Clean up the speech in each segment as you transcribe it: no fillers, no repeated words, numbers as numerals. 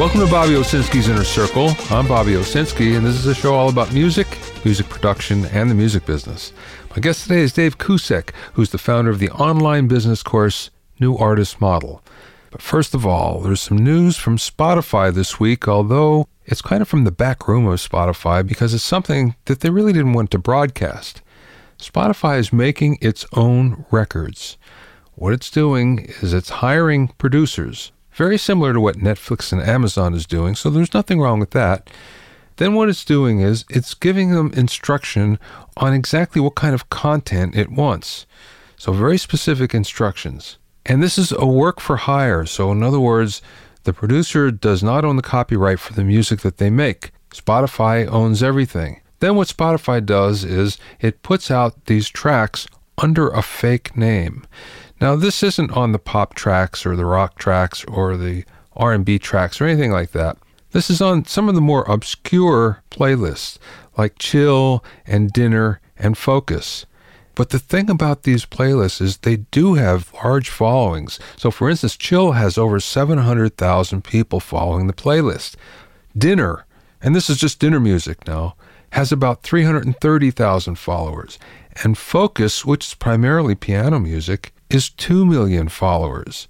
Welcome to Bobby Owsinski's Inner Circle. I'm Bobby Owsinski, and this is a show all about music production, and the music business. My guest today is Dave Kusek, who's the founder of the online business course, New Artist Model. But first of all, there's some news from Spotify this week, although it's kind of from the back room of Spotify because it's something that they really didn't want to broadcast. Spotify is making its own records. What it's doing is it's hiring producers, very similar to what Netflix and Amazon is doing, so there's nothing wrong with that. Then what it's doing is it's giving them instruction on exactly what kind of content it wants. So very specific instructions. And this is a work for hire. So in other words, the producer does not own the copyright for the music that they make. Spotify owns everything. Then what Spotify does is it puts out these tracks under a fake name. Now, this isn't on the pop tracks or the rock tracks or the R&B tracks or anything like that. This is on some of the more obscure playlists like Chill and Dinner and Focus. But the thing about these playlists is they do have large followings. So for instance, Chill has over 700,000 people following the playlist. Dinner, and this is just dinner music now, has about 330,000 followers. And Focus, which is primarily piano music, is 2 million followers.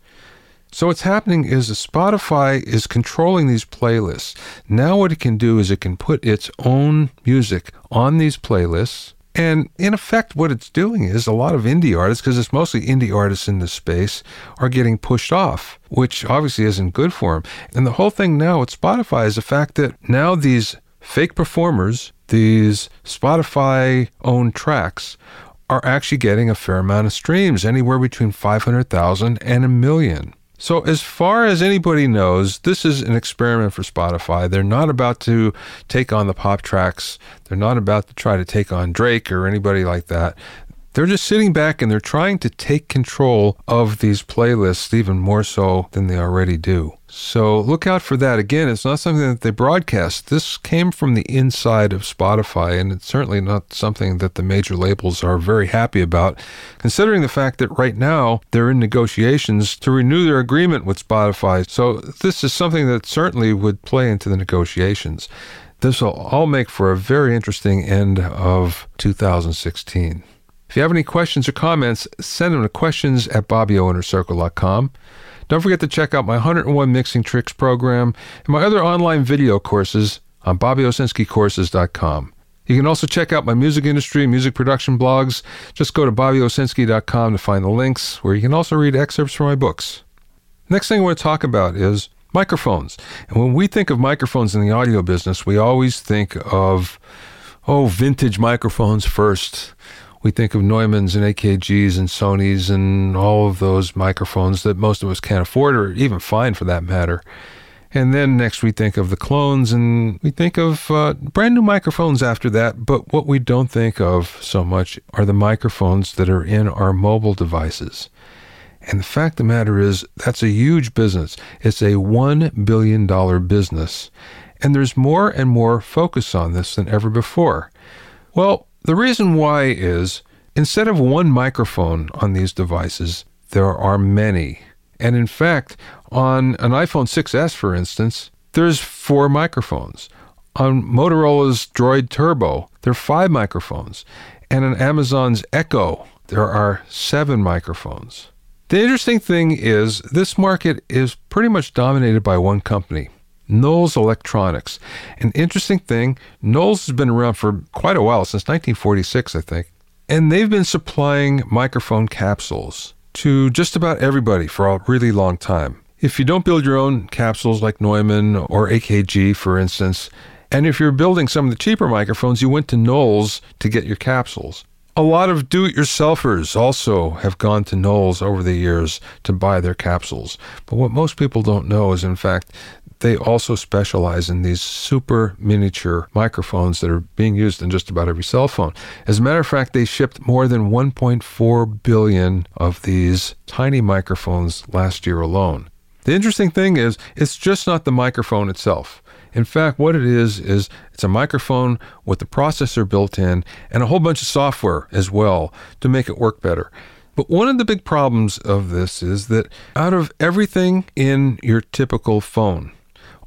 So what's happening is that Spotify is controlling these playlists. Now what it can do is it can put its own music on these playlists. And in effect, what it's doing is a lot of indie artists, because it's mostly indie artists in this space, are getting pushed off, which obviously isn't good for them. And the whole thing now with Spotify is the fact that now these fake performers, these Spotify-owned tracks, are actually getting a fair amount of streams, anywhere between 500,000 and 1 million. So as far as anybody knows, this is an experiment for Spotify. They're not about to take on the pop tracks. They're not about to try to take on Drake or anybody like that. They're just sitting back and they're trying to take control of these playlists even more so than they already do. So look out for that. Again, it's not something that they broadcast. This came from the inside of Spotify, and it's certainly not something that the major labels are very happy about, considering the fact that right now they're in negotiations to renew their agreement with Spotify. So this is something that certainly would play into the negotiations. This will all make for a very interesting end of 2016. If you have any questions or comments, send them to questions@BobbyOInnerCircle.com. Don't forget to check out my 101 Mixing Tricks program and my other online video courses on BobbyOwsinskiCourses.com. You can also check out my music industry and music production blogs. Just go to BobbyOwsinski.com to find the links, where you can also read excerpts from my books. Next thing I want to talk about is microphones. And when we think of microphones in the audio business, we always think of, vintage microphones first. We think of Neumanns and AKGs and Sonys and all of those microphones that most of us can't afford, or even find for that matter. And then next we think of the clones, and we think of brand new microphones after that. But what we don't think of so much are the microphones that are in our mobile devices. And the fact of the matter is, that's a huge business. It's a $1 billion business. And there's more and more focus on this than ever before. Well, the reason why is, instead of one microphone on these devices, there are many. And in fact, on an iPhone 6S, for instance, there's 4 microphones. On Motorola's Droid Turbo, there are 5 microphones. And on Amazon's Echo, there are 7 microphones. The interesting thing is, this market is pretty much dominated by one company, Knowles Electronics. An interesting thing, Knowles has been around for quite a while, since 1946, I think. And they've been supplying microphone capsules to just about everybody for a really long time. If you don't build your own capsules like Neumann or AKG, for instance, and if you're building some of the cheaper microphones, you went to Knowles to get your capsules. A lot of do-it-yourselfers also have gone to Knowles over the years to buy their capsules. But what most people don't know is, in fact, they also specialize in these super miniature microphones that are being used in just about every cell phone. As a matter of fact, they shipped more than 1.4 billion of these tiny microphones last year alone. The interesting thing is, it's just not the microphone itself. In fact, what it is it's a microphone with the processor built in and a whole bunch of software as well to make it work better. But one of the big problems of this is that out of everything in your typical phone,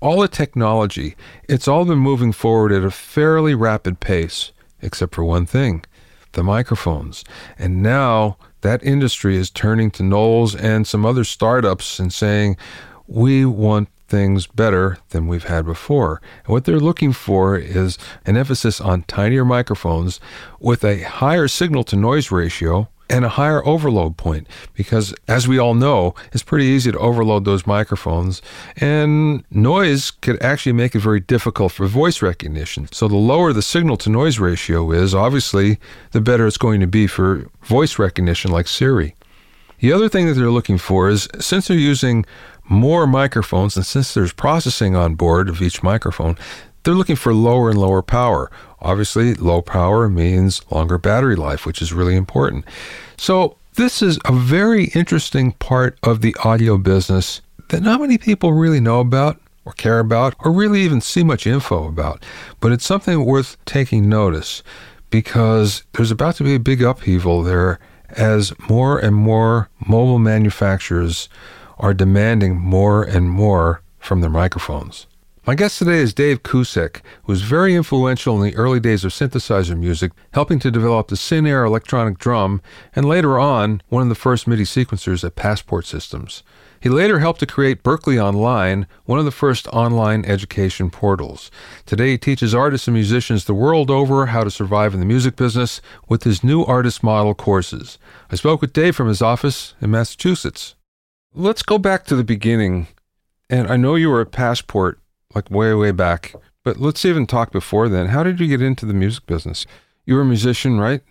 all the technology, it's all been moving forward at a fairly rapid pace, except for one thing, the microphones. And now that industry is turning to Knowles and some other startups and saying, we want things better than we've had before. And what they're looking for is an emphasis on tinier microphones with a higher signal-to-noise ratio and a higher overload point, because as we all know, it's pretty easy to overload those microphones, and noise could actually make it very difficult for voice recognition. So the lower the signal-to-noise ratio is, obviously, the better it's going to be for voice recognition like Siri. The other thing that they're looking for is, since they're using more microphones and since there's processing on board of each microphone, they're looking for lower and lower power. Obviously, low power means longer battery life, which is really important. So this is a very interesting part of the audio business that not many people really know about or care about or really even see much info about. But it's something worth taking notice, because there's about to be a big upheaval there as more and more mobile manufacturers are demanding more and more from their microphones. My guest today is Dave Kusek, who was very influential in the early days of synthesizer music, helping to develop the SynAir electronic drum, and later on, one of the first MIDI sequencers at Passport Systems. He later helped to create Berklee Online, one of the first online education portals. Today he teaches artists and musicians the world over how to survive in the music business with his new artist model courses. I spoke with Dave from his office in Massachusetts. Let's go back to the beginning. And I know you were at Passport, like way, way back, but let's even talk before then. How did you get into the music business? You were a musician, right?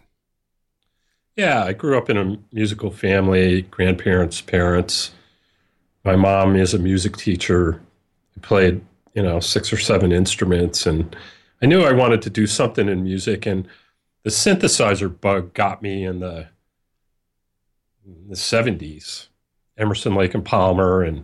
Yeah, I grew up in a musical family, grandparents, parents. My mom is a music teacher. I played, 6 or 7 instruments, and I knew I wanted to do something in music, and the synthesizer bug got me in the 70s. Emerson, Lake and Palmer, and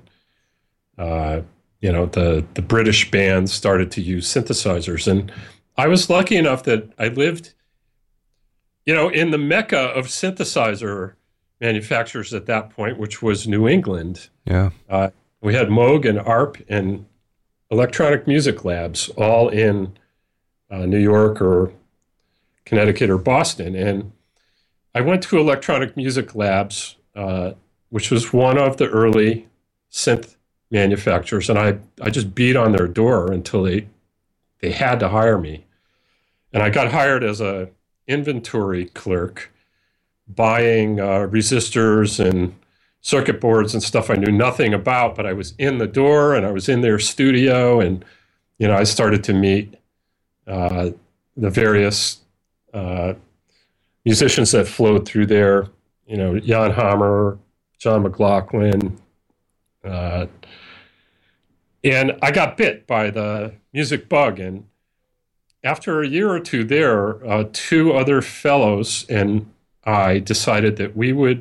the British bands started to use synthesizers. And I was lucky enough that I lived, in the mecca of synthesizer manufacturers at that point, which was New England. Yeah. We had Moog and ARP and Electronic Music Labs all in New York or Connecticut or Boston. And I went to Electronic Music Labs, which was one of the early synth manufacturers, and I just beat on their door until they had to hire me. And I got hired as a inventory clerk, buying resistors and circuit boards and stuff I knew nothing about, but I was in the door and I was in their studio, and I started to meet the various musicians that flowed through there, Jan Hammer, John McLaughlin, and I got bit by the music bug. And after a year or two there, 2 other fellows and I decided that we would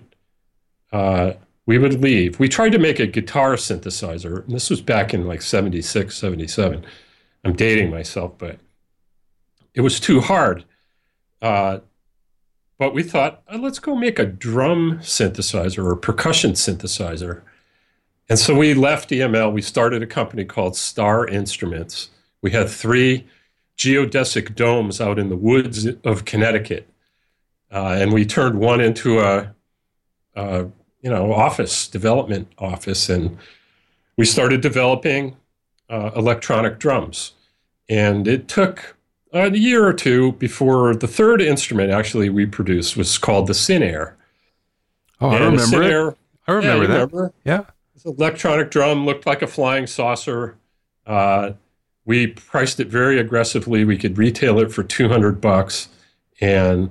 leave. We tried to make a guitar synthesizer, and this was back in like 76, 77. I'm dating myself, but it was too hard. But we thought, let's go make a drum synthesizer or percussion synthesizer. And so we left EML. We started a company called Star Instruments. We had 3 geodesic domes out in the woods of Connecticut. And we turned one into a development office. And we started developing electronic drums. And it took a year or two before the 3rd instrument actually we produced was called the SynAir. Oh, I remember it. I remember that. Remember? Yeah. This electronic drum looked like a flying saucer. We priced it very aggressively. We could retail it for $200, and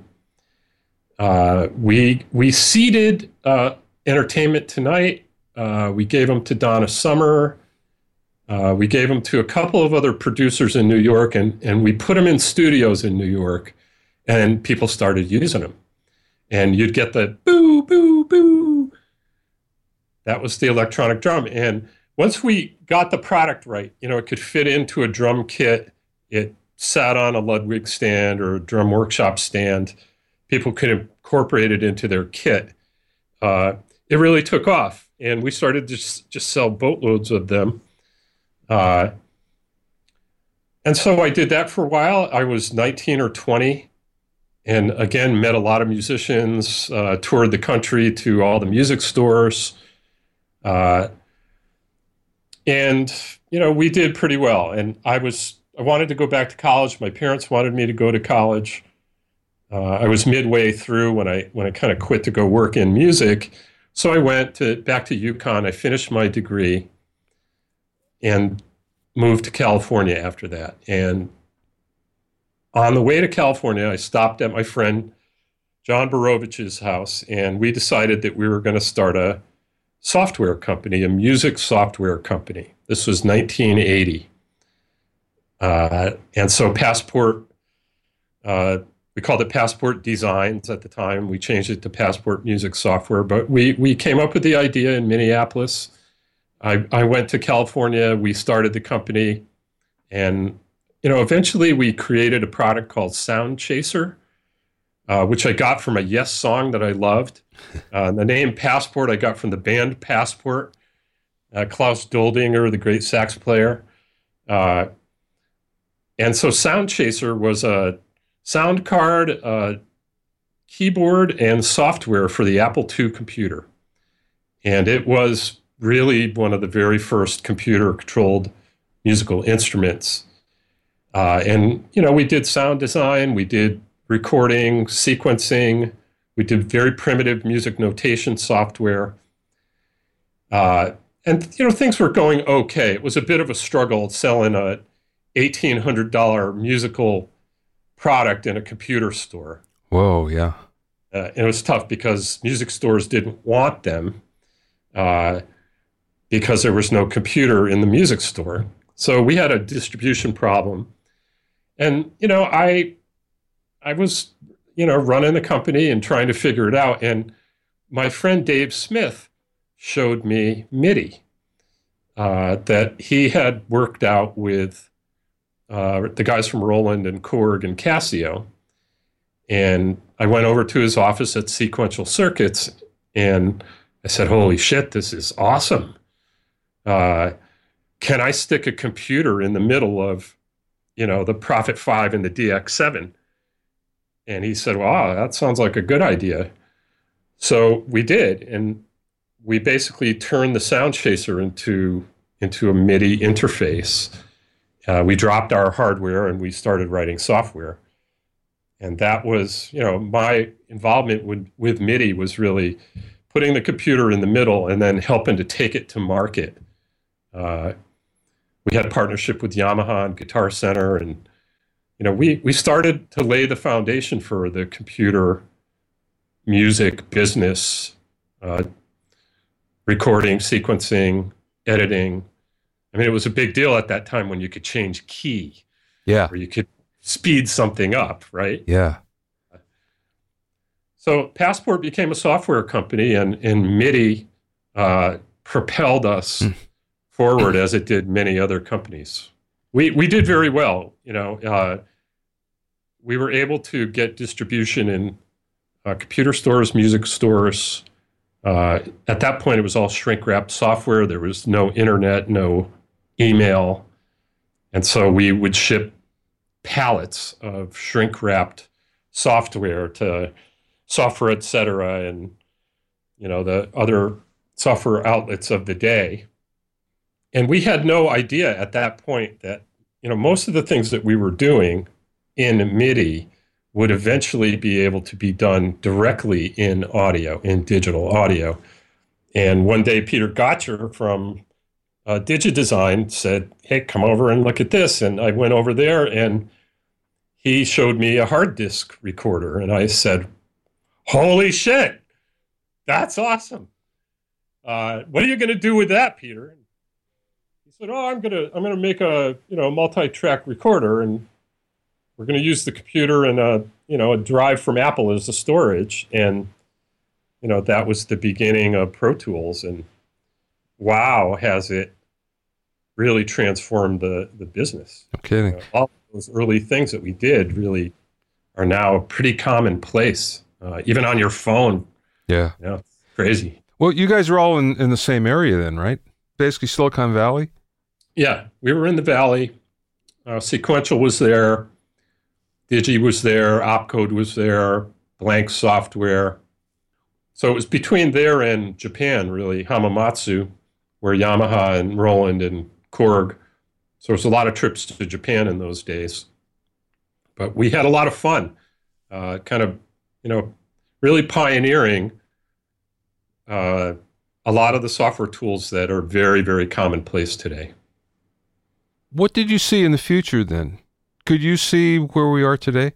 we seeded Entertainment Tonight. We gave them to Donna Summer. We gave them to a couple of other producers in New York, and we put them in studios in New York, and people started using them. And you'd get the boo, boo, boo. That was the electronic drum. And once we got the product right, it could fit into a drum kit. It sat on a Ludwig stand or a drum workshop stand. People could incorporate it into their kit. It really took off. And we started to just sell boatloads of them. And so I did that for a while. I was 19 or 20, and again, met a lot of musicians, toured the country to all the music stores. Uh, and, we did pretty well. And I wanted to go back to college. My parents wanted me to go to college. I was midway through when I kind of quit to go work in music. So I went back to UConn. I finished my degree and moved to California after that. And on the way to California, I stopped at my friend John Borovich's house, and we decided that we were going to start a software company, a music software company. This was 1980. And so Passport, we called it Passport Designs at the time. We changed it to Passport Music Software, but we came up with the idea in Minneapolis. I went to California, we started the company, and eventually we created a product called Sound Chaser, which I got from a Yes song that I loved. The name Passport I got from the band Passport, Klaus Doldinger, the great sax player. And so Sound Chaser was a sound card, keyboard, and software for the Apple II computer. And it was really one of the very first computer-controlled musical instruments. And we did sound design, we did recording, sequencing, we did very primitive music notation software. And things were going okay. It was a bit of a struggle selling a $1,800 musical product in a computer store. Whoa, yeah. And it was tough because music stores didn't want them because there was no computer in the music store. So we had a distribution problem. And, I was, running the company and trying to figure it out. And my friend Dave Smith showed me MIDI that he had worked out with the guys from Roland and Korg and Casio. And I went over to his office at Sequential Circuits and I said, holy shit, this is awesome. Can I stick a computer in the middle of, the Prophet 5 and the DX7? And he said, wow, that sounds like a good idea. So we did. And we basically turned the Sound Chaser into a MIDI interface. We dropped our hardware and we started writing software. And that was, my involvement with MIDI was really putting the computer in the middle and then helping to take it to market. We had a partnership with Yamaha and Guitar Center, and we started to lay the foundation for the computer music business, recording, sequencing, editing. I mean, it was a big deal at that time when you could change key. Yeah. Or you could speed something up, right? Yeah. So Passport became a software company, and MIDI propelled us forward as it did many other companies. We did very well. We were able to get distribution in computer stores, music stores. At that point, it was all shrink-wrapped software. There was no internet, no email. And so we would ship pallets of shrink-wrapped software to Software Etc. and the other software outlets of the day. And we had no idea at that point that most of the things that we were doing in MIDI would eventually be able to be done directly in audio, in digital audio. And one day Peter Gotcher from DigiDesign said, hey, come over and look at this. And I went over there and he showed me a hard disk recorder. And I said, holy shit, that's awesome. What are you going to do with that, Peter? And he said, oh, I'm gonna make a multi-track recorder, and we're going to use the computer and a drive from Apple as the storage. And that was the beginning of Pro Tools. And wow, has it really transformed the business. No kidding. All those early things that we did really are now pretty commonplace, even on your phone. Yeah. It's crazy. Well, you guys are all in the same area then, right? Basically Silicon Valley? Yeah, we were in the Valley. Sequential was there, Digi was there, Opcode was there, Blank Software. So it was between there and Japan, really, Hamamatsu, where Yamaha and Roland and Korg. So there was a lot of trips to Japan in those days. But we had a lot of fun, kind of, really pioneering a lot of the software tools that are very, very commonplace today. What did you see in the future then? Could you see where we are today?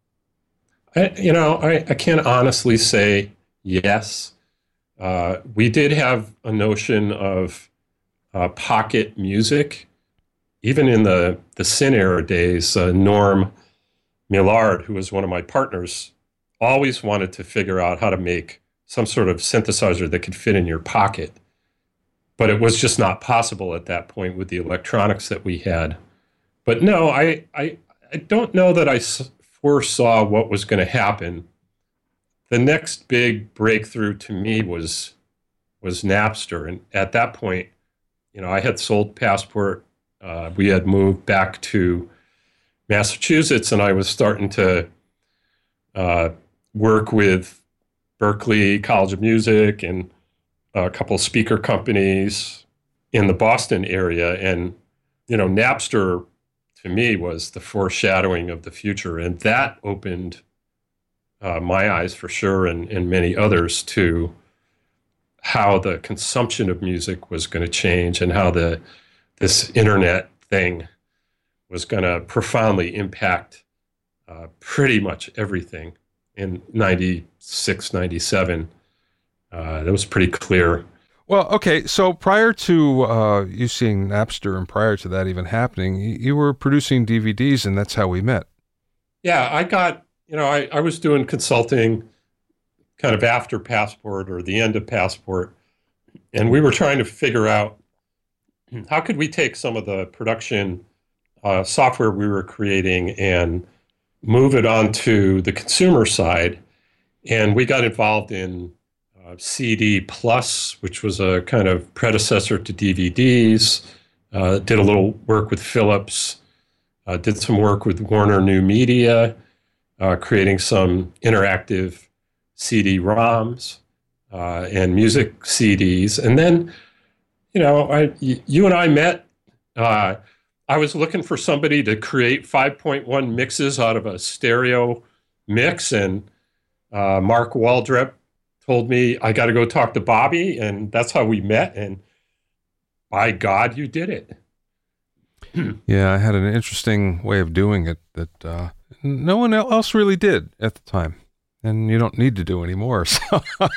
I can't honestly say yes. We did have a notion of pocket music. Even in the Syn era days, Norm Millard, who was one of my partners, always wanted to figure out how to make some sort of synthesizer that could fit in your pocket. But it was just not possible at that point with the electronics that we had. But no, I don't know that I foresaw what was going to happen. The next big breakthrough to me was Napster. And at that point, I had sold Passport. We had moved back to Massachusetts, and I was starting to work with Berklee College of Music and a couple of speaker companies in the Boston area. And, Napster to me was the foreshadowing of the future. And that opened my eyes for sure, and many others, to how the consumption of music was going to change and how this internet thing was going to profoundly impact pretty much everything in 96, 97. That was pretty clear. Well, okay, so prior to you seeing Napster and prior to that even happening, you were producing DVDs, and that's how we met. Yeah, I got, I was doing consulting kind of after Passport or the end of Passport, and we were trying to figure out how could we take some of the production software we were creating and move it onto the consumer side. And we got involved in CD Plus, which was a kind of predecessor to DVDs, did a little work with Philips, did some work with Warner New Media, creating some interactive CD-ROMs and music CDs. And then, you and I met. I was looking for somebody to create 5.1 mixes out of a stereo mix, and Mark Waldrep told me I got to go talk to Bobby, and that's how we met. And by God, you did it. Yeah, I had an interesting way of doing it that no one else really did at the time, and you don't need to do anymore. So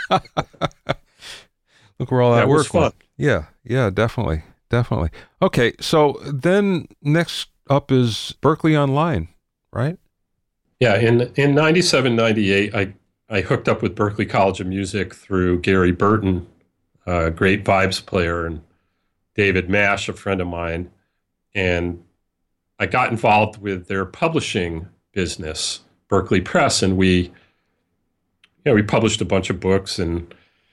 look where all that work went. Yeah, definitely. Okay, so then next up is Berklee Online, right? Yeah, in 97, 98, I hooked up with Berklee College of Music through Gary Burton, a great vibes player, and David Mash, a friend of mine. And I got involved with their publishing business, Berklee Press, and we published a bunch of books and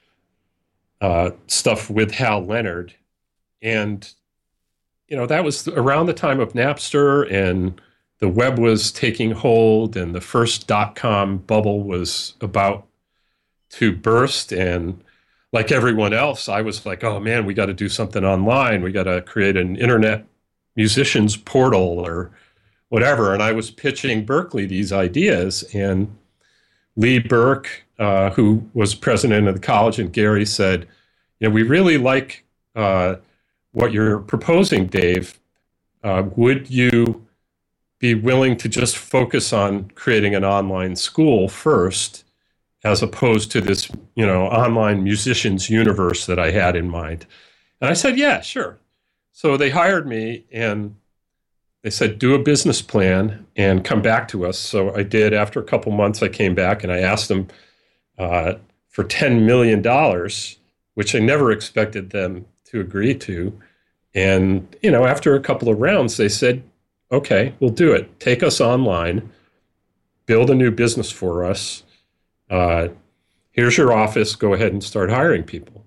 stuff with Hal Leonard. And, that was around the time of Napster, and the web was taking hold, and the first .com bubble was about to burst. And like everyone else, I was like, oh man, we got to do something online. We got to create an internet musicians portal or whatever. And I was pitching Berklee these ideas, and Lee Burke, who was president of the college, and Gary said, we really like what you're proposing, Dave. Would you be willing to just focus on creating an online school first, as opposed to this, online musicians universe that I had in mind? And I said, yeah, sure. So they hired me, and they said, do a business plan and come back to us. So I did. After a couple months, I came back and I asked them for $10 million, which I never expected them to agree to. And, after a couple of rounds, they said, okay, we'll do it. Take us online, build a new business for us. Here's your office. Go ahead and start hiring people.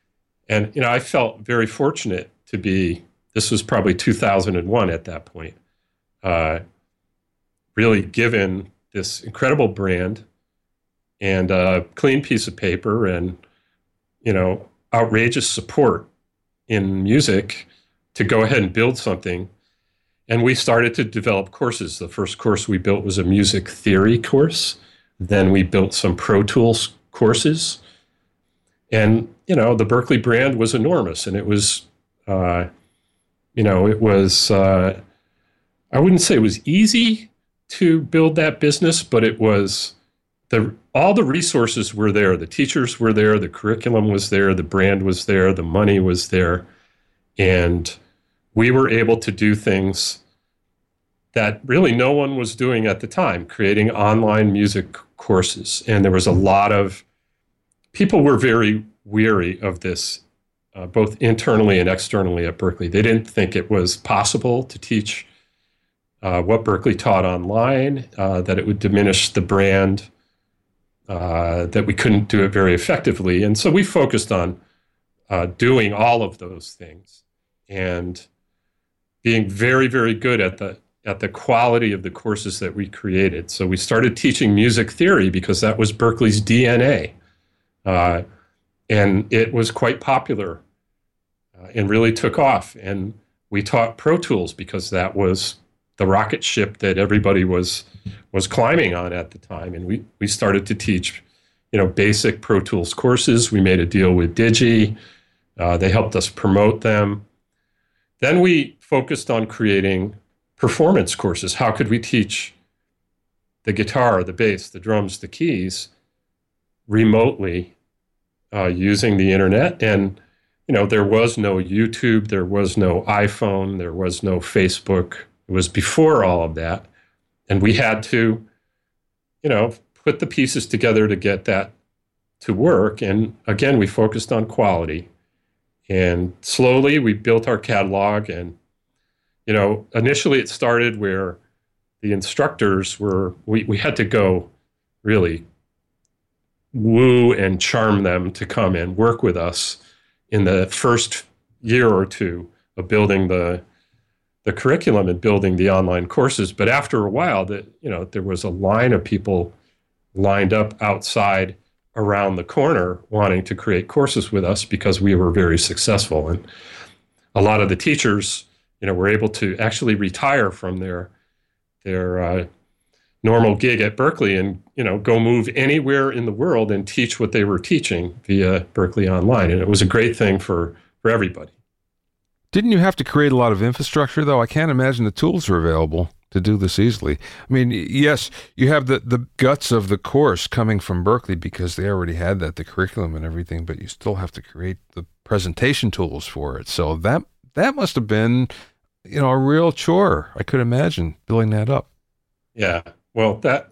And, I felt very fortunate to be, this was probably 2001 at that point. really given this incredible brand and a clean piece of paper and, outrageous support in music to go ahead and build something. And we started to develop courses. The first course we built was a music theory course. Then we built some Pro Tools courses. And, the Berklee brand was enormous. And it was, I wouldn't say it was easy to build that business, but it was all the resources were there. The teachers were there, the curriculum was there, the brand was there, the money was there. And we were able to do things that really no one was doing at the time, creating online music courses. And there was a lot of people were very weary of this, both internally and externally at Berklee. They didn't think it was possible to teach what Berklee taught online, that it would diminish the brand, that we couldn't do it very effectively. And so we focused on doing all of those things and being very, very good at the quality of the courses that we created. So we started teaching music theory because that was Berklee's DNA. And it was quite popular and really took off. And we taught Pro Tools because that was the rocket ship that everybody was climbing on at the time. And we started to teach, basic Pro Tools courses. We made a deal with Digi. They helped us promote them. Then we focused on creating performance courses. How could we teach the guitar, the bass, the drums, the keys remotely using the internet? And, there was no YouTube, there was no iPhone, there was no Facebook. It was before all of that. And we had to, put the pieces together to get that to work. And again, we focused on quality. And slowly we built our catalog. And, initially it started where the instructors we had to go really woo and charm them to come and work with us in the first year or two of building the curriculum and building the online courses. But after a while, there was a line of people lined up outside around the corner wanting to create courses with us because we were very successful. And a lot of the teachers, were able to actually retire from their normal gig at Berklee and, go move anywhere in the world and teach what they were teaching via Berklee Online. And it was a great thing for everybody. Didn't you have to create a lot of infrastructure, though? I can't imagine the tools are available to do this easily. I mean, yes, you have the guts of the course coming from Berklee because they already had the curriculum and everything, but you still have to create the presentation tools for it. So that must have been, a real chore. I could imagine building that up. Yeah. Well, that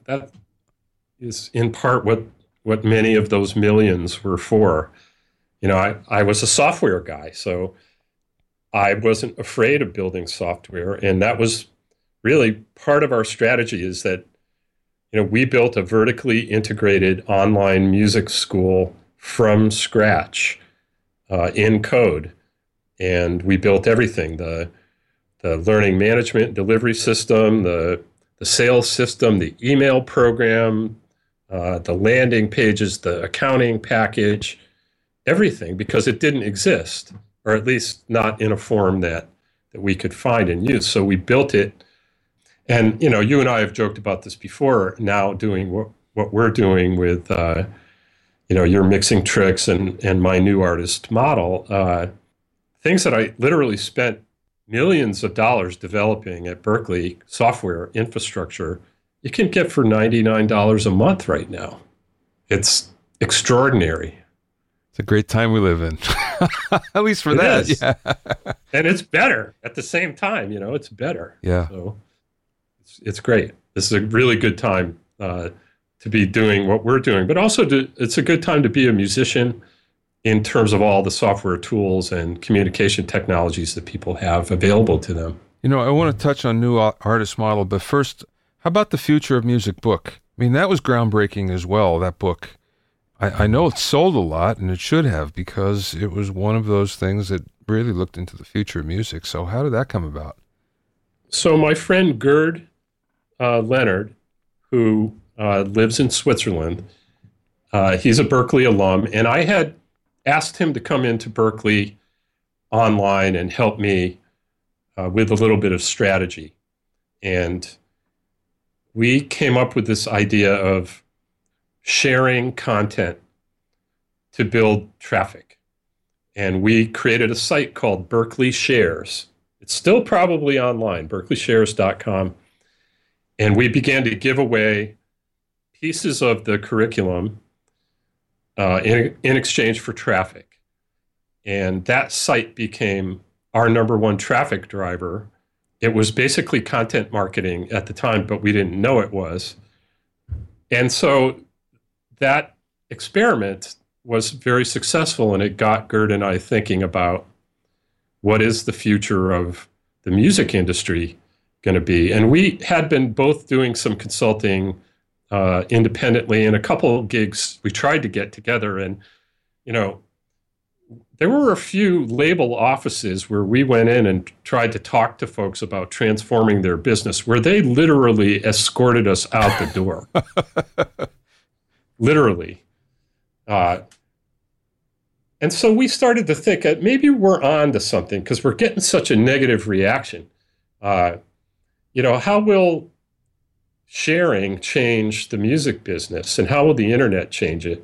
is in part what many of those millions were for. I was a software guy, so I wasn't afraid of building software. And that was really part of our strategy is that, we built a vertically integrated online music school from scratch in code. And we built everything, the learning management delivery system, the sales system, the email program, the landing pages, the accounting package, everything, because it didn't exist, or at least not in a form that we could find and use. So we built it. And, you and I have joked about this before, now doing what we're doing with, your mixing tricks and my new artist model, things that I literally spent millions of dollars developing at Berklee, software infrastructure, you can get for $99 a month right now. It's extraordinary. It's a great time we live in, at least for that. Yeah. And it's better at the same time, it's better. Yeah. So it's great. This is a really good time to be doing what we're doing, but also it's a good time to be a musician in terms of all the software tools and communication technologies that people have available to them. I want to touch on new artist model, but first, how about the Future of Music book? I mean, that was groundbreaking as well, that book. I know it sold a lot, and it should have, because it was one of those things that really looked into the future of music. So how did that come about? So my friend Gerd Leonard, who lives in Switzerland, he's a Berklee alum, and I had asked him to come into Berklee online and help me with a little bit of strategy. And we came up with this idea of sharing content to build traffic. And we created a site called Berklee Shares. It's still probably online, berkleyshares.com. And we began to give away pieces of the curriculum in exchange for traffic. And that site became our number one traffic driver. It was basically content marketing at the time, but we didn't know it was. And so that experiment was very successful, and it got Gerd and I thinking about what is the future of the music industry going to be. And we had been both doing some consulting independently, and a couple of gigs we tried to get together. And, you know, there were a few label offices where we went in and tried to talk to folks about transforming their business, where they literally escorted us out the door. Literally. And so we started to think that maybe we're on to something, because we're getting such a negative reaction. You know, how will sharing change the music business, and how will the internet change it?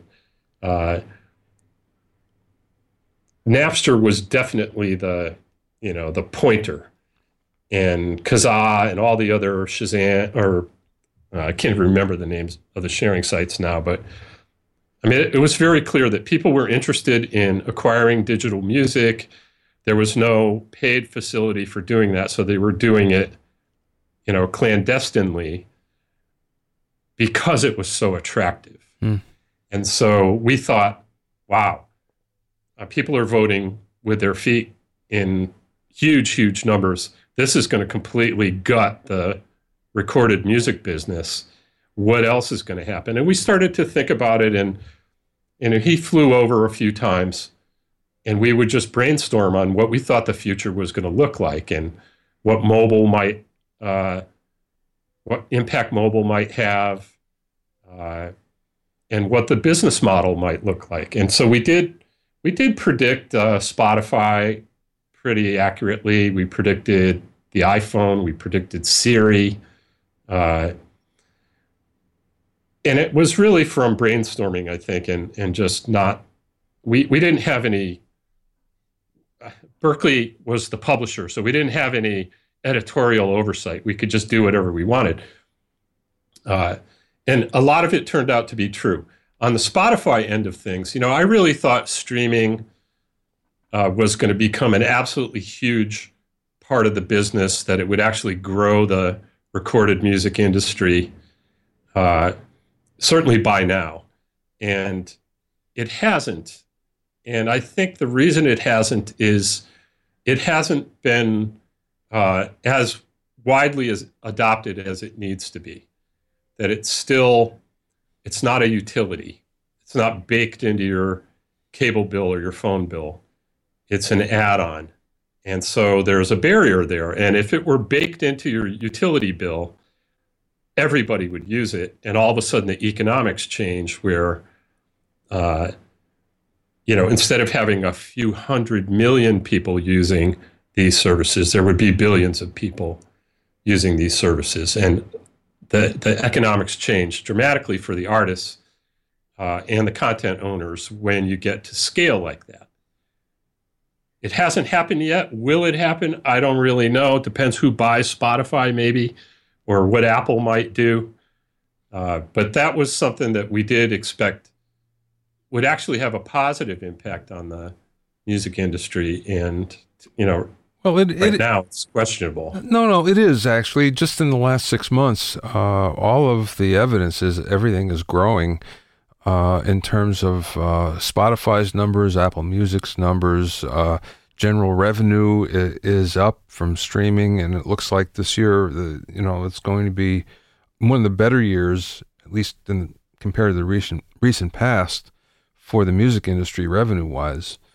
Napster was definitely the pointer, and Kazaa and all the other Shazam, or I can't remember the names of the sharing sites now, but I mean, it was very clear that people were interested in acquiring digital music. There was no paid facility for doing that, so they were doing it, you know, clandestinely, because it was so attractive. And so we thought, wow, people are voting with their feet in huge, huge numbers. This is going to completely gut the recorded music business. What else is going to happen? And we started to think about it, and he flew over a few times, and we would just brainstorm on what we thought the future was going to look like, and what mobile might, what impact mobile might have, and what the business model might look like. And so we did predict Spotify pretty accurately. We predicted the iPhone. We predicted Siri. And it was really from brainstorming, I think, and just not, we didn't have any, Berklee was the publisher, so we didn't have any editorial oversight. We could just do whatever we wanted. And a lot of it turned out to be true. On the Spotify end of things, you know, I really thought streaming was going to become an absolutely huge part of the business, that it would actually grow the recorded music industry, certainly by now. And it hasn't. And I think the reason it hasn't is it hasn't been as widely as adopted as it needs to be. That it's not a utility. It's not baked into your cable bill or your phone bill. It's an add-on. And so there's a barrier there. And if it were baked into your utility bill, everybody would use it. And all of a sudden the economics change, where, you know, instead of having a few 100 million people using these services, there would be billions of people using these services. And the economics change dramatically for the artists and the content owners when you get to scale like that. It hasn't happened yet. Will it happen? I don't really know. It depends who buys Spotify, maybe, or what Apple might do. But that was something that we did expect would actually have a positive impact on the music industry. And, you know, well, now it's questionable. No, it is actually. Just in the last 6 months, all of the evidence is everything is growing in terms of Spotify's numbers, Apple Music's numbers. General revenue is up from streaming, and it looks like this year, it's going to be one of the better years, at least compared to the recent past, for the music industry revenue-wise.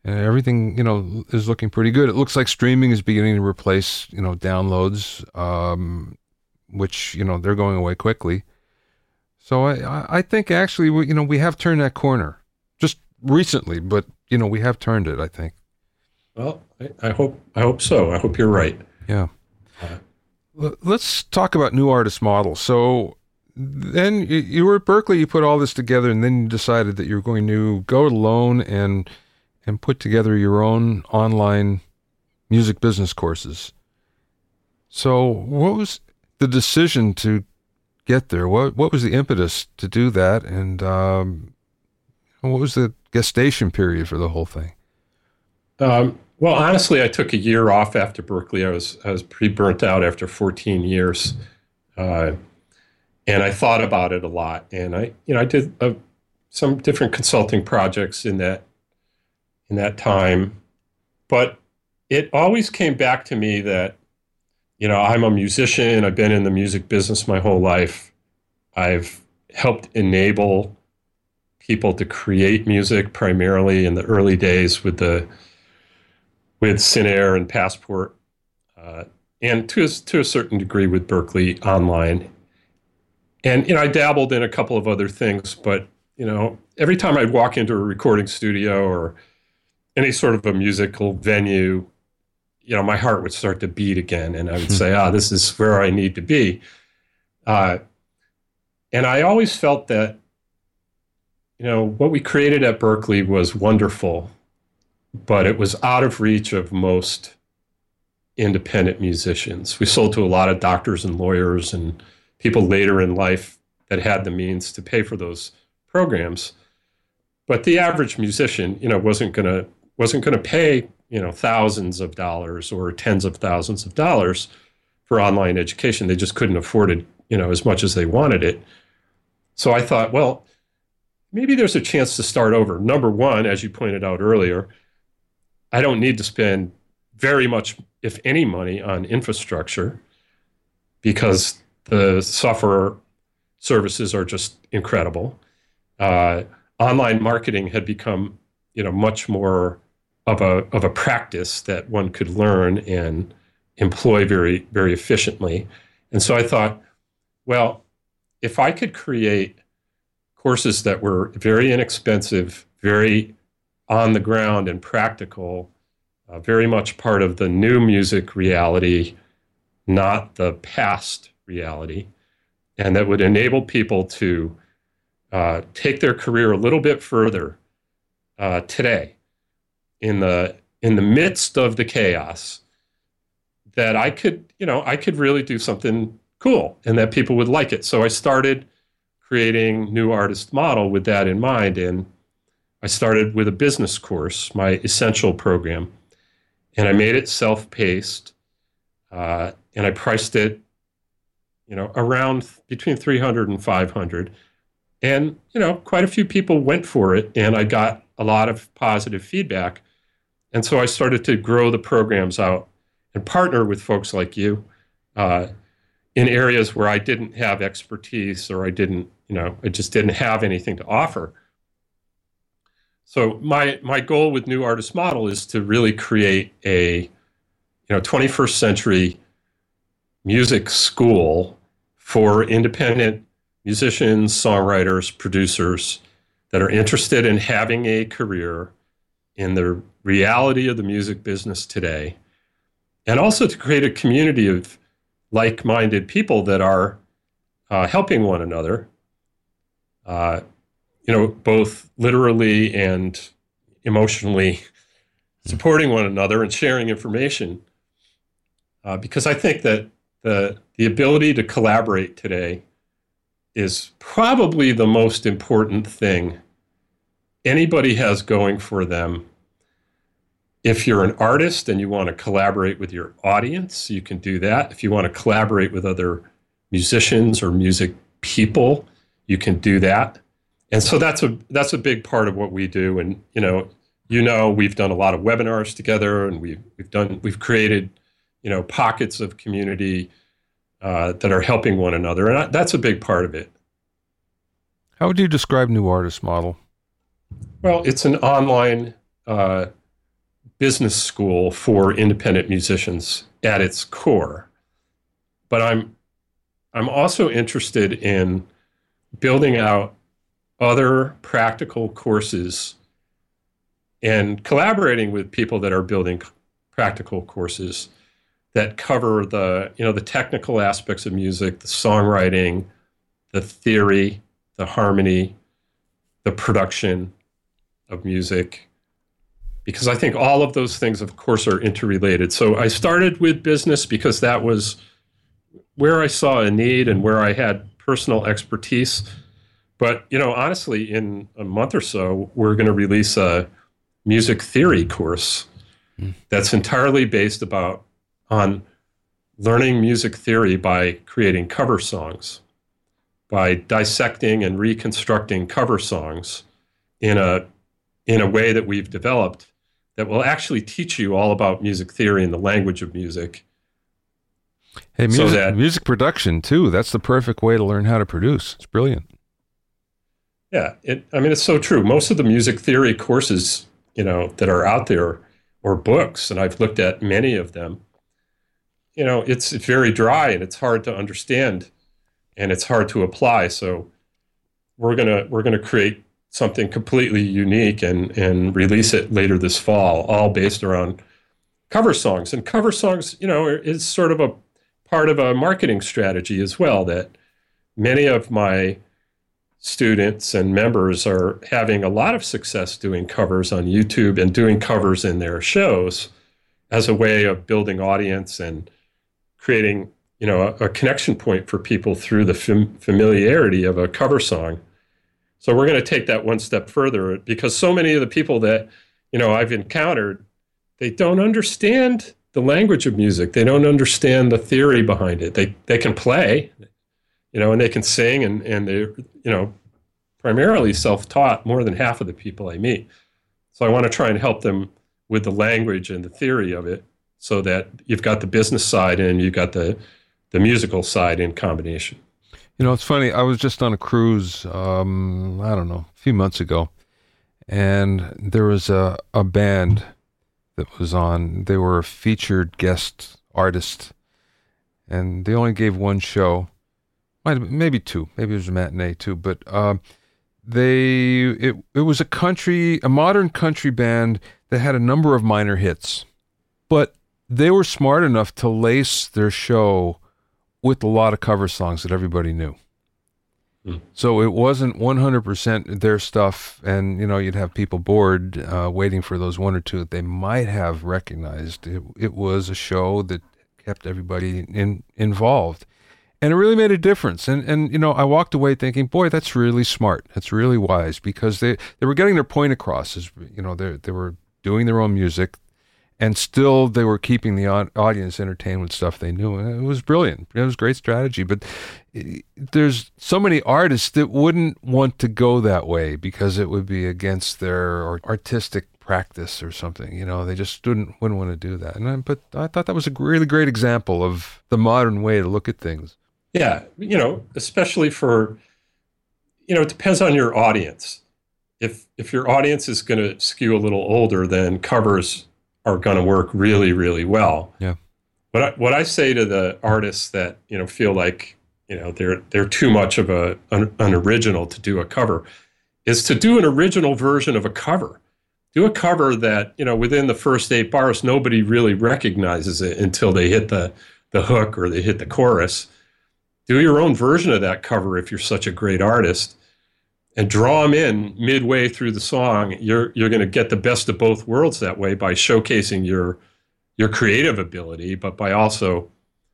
and everything, is looking pretty good. It looks like streaming is beginning to replace, downloads, which, they're going away quickly. So I think actually, we have turned that corner just recently, but, we have turned it, I think. Well, I hope so. I hope you're right. Yeah. Let's talk about new artist models. So then you were at Berklee, you put all this together, and then you decided that you were going to go it alone and put together your own online music business courses. So what was the decision to get there? What was the impetus to do that? And what was the gestation period for the whole thing? Well, honestly, I took a year off after Berklee. I was pretty burnt out after 14 years, and I thought about it a lot. And I did some different consulting projects in that time, but it always came back to me that I'm a musician. I've been in the music business my whole life. I've helped enable people to create music primarily in the early days with Sinair and Passport, and to a certain degree with Berklee Online. And I dabbled in a couple of other things, but every time I'd walk into a recording studio or any sort of a musical venue, my heart would start to beat again, and I would say, this is where I need to be. And I always felt that what we created at Berklee was wonderful, but it was out of reach of most independent musicians. We sold to a lot of doctors and lawyers and people later in life that had the means to pay for those programs. But the average musician, wasn't going to pay, thousands of dollars or tens of thousands of dollars for online education. They just couldn't afford it, as much as they wanted it. So I thought, well, maybe there's a chance to start over. Number one, as you pointed out earlier, I don't need to spend very much, if any, money on infrastructure because the software services are just incredible. Online marketing had become, much more of a practice that one could learn and employ very, very efficiently. And so I thought, well, if I could create courses that were very inexpensive, very on the ground and practical, very much part of the new music reality, not the past reality, and that would enable people to take their career a little bit further today in the midst of the chaos, that I could really do something cool and that people would like it. So I started creating New Artist Model with that in mind. And I started with a business course, my essential program, and I made it self-paced, and I priced it, around between 300 and 500. And, quite a few people went for it, and I got a lot of positive feedback. And so I started to grow the programs out and partner with folks like you in areas where I didn't have expertise or I just didn't have anything to offer. So my goal with New Artist Model is to really create a 21st century music school for independent musicians, songwriters, producers that are interested in having a career in the reality of the music business today, and also to create a community of like-minded people that are helping one another, both literally and emotionally supporting one another and sharing information. Because I think that the ability to collaborate today is probably the most important thing anybody has going for them. If you're an artist and you want to collaborate with your audience, you can do that. If you want to collaborate with other musicians or music people, you can do that. And so that's a big part of what we do. And we've done a lot of webinars together, and we've created pockets of community that are helping one another, and that's a big part of it. How would you describe New Artist Model? Well, it's an online business school for independent musicians at its core. But I'm also interested in building out other practical courses and collaborating with people that are building practical courses that cover the technical aspects of music, the songwriting, the theory, the harmony, the production of music, because I think all of those things, of course, are interrelated. So I started with business because that was where I saw a need and where I had personal expertise. But, honestly, in a month or so, we're going to release a music theory course that's entirely based on learning music theory by creating cover songs, by dissecting and reconstructing cover songs in a way that we've developed that will actually teach you all about music theory and the language of music. Hey, music production, too. That's the perfect way to learn how to produce. It's brilliant. Yeah, it's so true. Most of the music theory courses, that are out there, or books, and I've looked at many of them, it's very dry and it's hard to understand and it's hard to apply. So we're gonna create something completely unique and release it later this fall, all based around cover songs. And cover songs, is sort of a part of a marketing strategy as well, that many of my students and members are having a lot of success doing covers on YouTube and doing covers in their shows as a way of building audience and creating, a connection point for people through the familiarity of a cover song. So we're going to take that one step further, because so many of the people that, I've encountered, they don't understand the language of music. They don't understand the theory behind it. They can play, and they can sing, and they're, primarily self-taught, more than half of the people I meet. So I want to try and help them with the language and the theory of it, so that you've got the business side and you've got the musical side in combination. It's funny. I was just on a cruise, I don't know, a few months ago, and there was a band that was on. They were a featured guest artist, and they only gave one show. Maybe two. Maybe it was a matinee too. But it was a modern country band that had a number of minor hits, but they were smart enough to lace their show with a lot of cover songs that everybody knew. So it wasn't 100% their stuff, and you'd have people bored waiting for those one or two that they might have recognized. It was a show that kept everybody involved. And it really made a difference. And I walked away thinking, boy, that's really smart. That's really wise, because they were getting their point across. They were doing their own music, and still they were keeping the audience entertained with stuff they knew. And it was brilliant. It was a great strategy. But there's so many artists that wouldn't want to go that way because it would be against their artistic practice or something. They just wouldn't want to do that. But I thought that was a really great example of the modern way to look at things. Yeah, especially for, it depends on your audience. If your audience is going to skew a little older, then covers are going to work really, really well. Yeah. What I say to the artists that, feel like, they're too much of an original to do a cover, is to do an original version of a cover. Do a cover that, within the first 8 bars, nobody really recognizes it until they hit the hook or they hit the chorus. Do your own version of that cover if you're such a great artist, and draw them in midway through the song. You're going to get the best of both worlds that way, by showcasing your creative ability, but by also,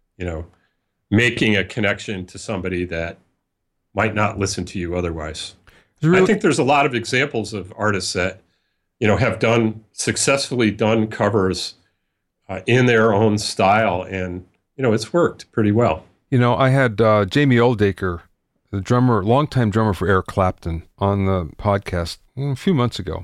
making a connection to somebody that might not listen to you otherwise. I think there's a lot of examples of artists that, have successfully done covers in their own style, and, it's worked pretty well. I had Jamie Oldaker, the longtime drummer for Eric Clapton, on the podcast a few months ago.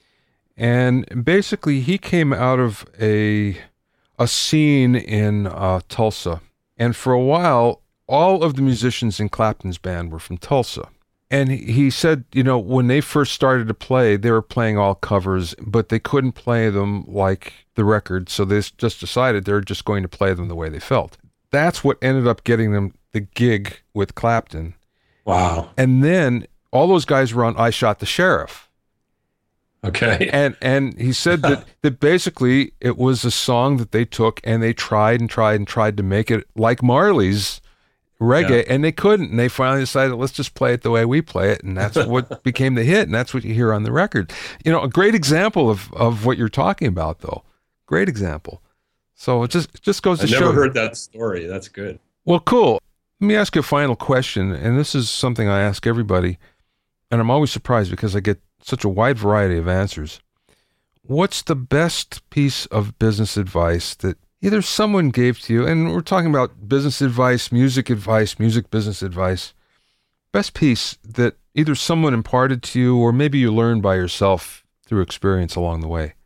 And basically, he came out of a scene in Tulsa. And for a while, all of the musicians in Clapton's band were from Tulsa. And he said, when they first started to play, they were playing all covers, but they couldn't play them like the record. So they just decided they're just going to play them the way they felt. That's what ended up getting them the gig with Clapton. Wow. And then all those guys were on I Shot the Sheriff. Okay. And he said that basically it was a song that they took and they tried to make it like Marley's reggae, and they couldn't. And they finally decided, let's just play it the way we play it. And that's what became the hit. And that's what you hear on the record. A great example of what you're talking about, though. Great example. So it just goes to show. I never heard that story. That's good. Well, cool. Let me ask you a final question. And this is something I ask everybody. And I'm always surprised because I get such a wide variety of answers. What's the best piece of business advice that either someone gave to you, and we're talking about business advice, music business advice, best piece that either someone imparted to you or maybe you learned by yourself through experience along the way?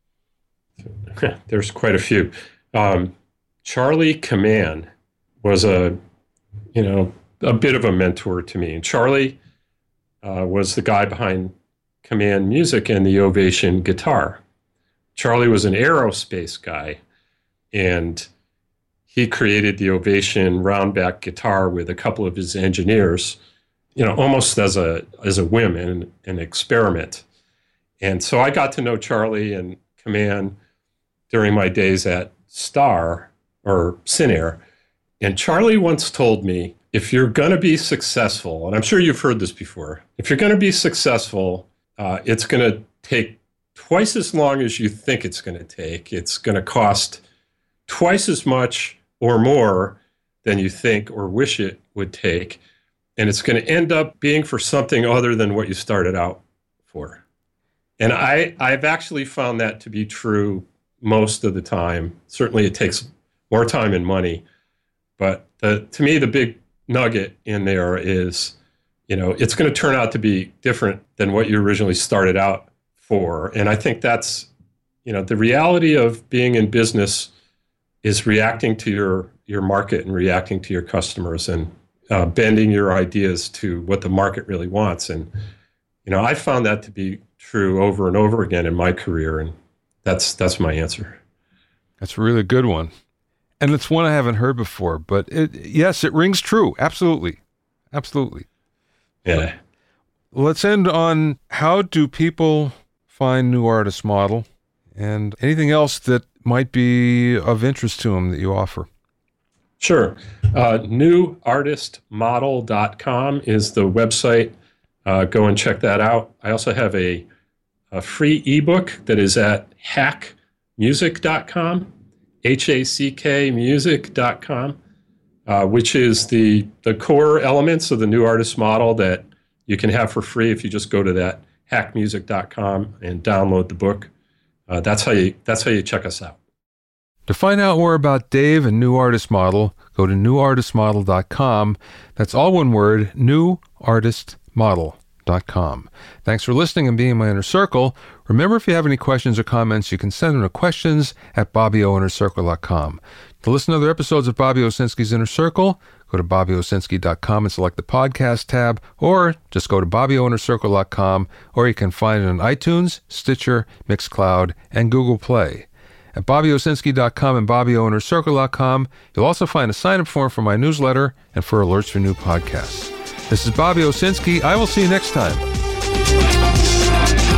There's quite a few. Charlie Kaman was a bit of a mentor to me. And Charlie was the guy behind Kaman Music and the Ovation guitar. Charlie was an aerospace guy, and he created the Ovation roundback guitar with a couple of his engineers, almost as a whim and an experiment. And so I got to know Charlie and Kaman during my days at Star or Cinair. And Charlie once told me, if you're going to be successful, and I'm sure you've heard this before, if you're going to be successful, it's going to take twice as long as you think it's going to take. It's going to cost twice as much or more than you think or wish it would take. And it's going to end up being for something other than what you started out for. And I've actually found that to be true most of the time. Certainly it takes more time and money. But to me, the big nugget in there is, it's going to turn out to be different than what you originally started out for. And I think that's, the reality of being in business is reacting to your market and reacting to your customers and bending your ideas to what the market really wants. And, I found that to be true over and over again in my career. And that's my answer. That's a really good one. And it's one I haven't heard before, but yes, it rings true. Absolutely. Absolutely. Yeah. Let's end on, how do people find New Artist Model and anything else that might be of interest to them that you offer? Sure. Newartistmodel.com is the website. Go and check that out. I also have a free ebook that is at hackmusic.com, hackmusic.com, which is the core elements of the New Artist Model that you can have for free if you just go to that hackmusic.com and download the book. That's how you check us out. To find out more about Dave and New Artist Model, go to newartistmodel.com. That's all one word, newartistmodel.com. Thanks for listening and being in my inner circle. Remember, if you have any questions or comments, you can send them to questions@BobbyOInnerCircle.com. To listen to other episodes of Bobby Owsinski's Inner Circle, go to BobbyOwsinski.com and select the podcast tab, or just go to BobbyOInnerCircle.com, or you can find it on iTunes, Stitcher, Mixcloud, and Google Play. At BobbyOwsinski.com and BobbyOInnerCircle.com, you'll also find a sign-up form for my newsletter and for alerts for new podcasts. This is Bobby Owsinski. I will see you next time.